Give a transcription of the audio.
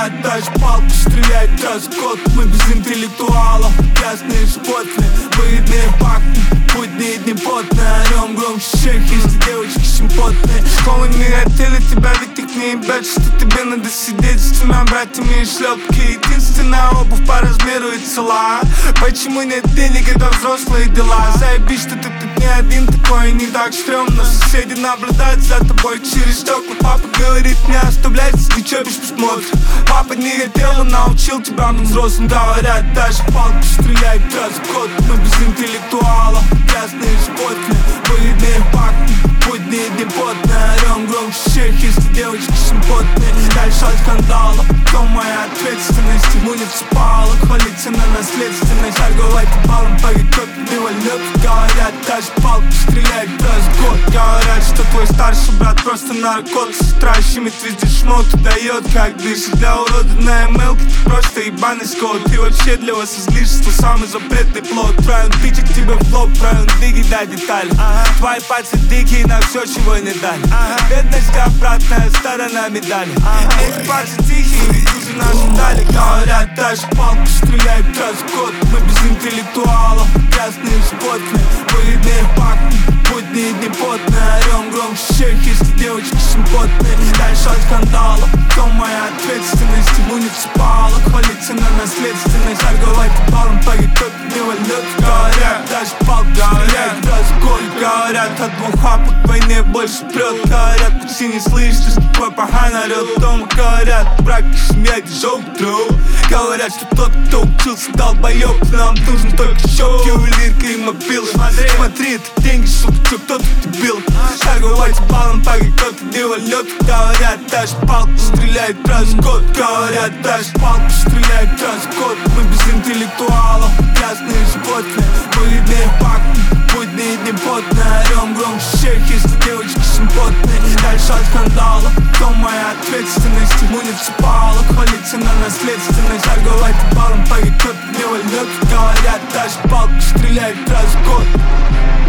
говорят, даже палку стреляет раз в год. Мы без интеллектуалов, грязные животные, выедные пакты, будние дни потные. Орем громче всех, если девочки симпотные. Школы не хотели тебя, ведь их не ебать, что тебе надо сидеть с двумя братьями и шлепки. Единственная обувь по размеру и цела. Почему нет денег, это взрослые дела. Заебись, что ты тут не один такой, не так стрёмно. Соседи наблюдают за тобой через стекла. Папа говорит, не оставляйся, ты чё без присмотра. Папа не хотел, он научил тебя быть взрослым. Говорят, даже палку стреляет раз в год. Мы без интеллектуалов, грязные животные, выедные пакты, будние дни потные. Орем громче всех, если девочки симпотные. Дальше от скандала, кто моя ответственность? Муниципалок, хвалиться на наследственность. Торговать балом по рекордной валюте. Говорят, даже палку стреляет раз в год. Говорят, что твой старший брат просто наркот. Сестра щемит везде шмот, дает как дышит. Для урода на ML ты просто ебаный скот. Ты вообще для вас излишество, самый запретный плод. Правильно тычет тебе в лоб, правильно диги дай детали. Твои пальцы дикие на все, чего не дали. Бедность обратная сторона медали. Эти пальцы тихие, хуже наши дали. Говорят, даже палку стреляет раз в год. Мы без интеллектуалов, грязные животные, выедные пакты, будние дни потные. Орем громче всех, если девочки симпотные. Дальше от скандала, кто моя ответственность? Муниципалок, хвалиться на наследственность. Торговать балом по рекордной валюте. Говорят, даже палку стреляет раз в год. Говорят, от двух хапок к войне больше прет. Говорят, почти не слышишь, что такое поганый орёт. Дома говорят, брак и семья это желтый труп. Говорят, что тот, кто учился, долбоёб. Нам нужен только щёк, ювелирка и мобил. Смотри, это деньги, сука, чё, кто тут дебил? Торговать балом по рекордной валюте. Говорят, даже палку стреляет раз в год. Говорят, даже палку стреляет раз в год. Мы без интеллектуалов, грязные животные, выедные пакты, будние дни потные. Орем громче всех, если девочки симпотные. Дальше от скандала, кто моя ответственность? Муниципалок, хвалиться на наследственность. Торговать балом по рекордной валюте. Говорят, даже палку стреляет раз в год.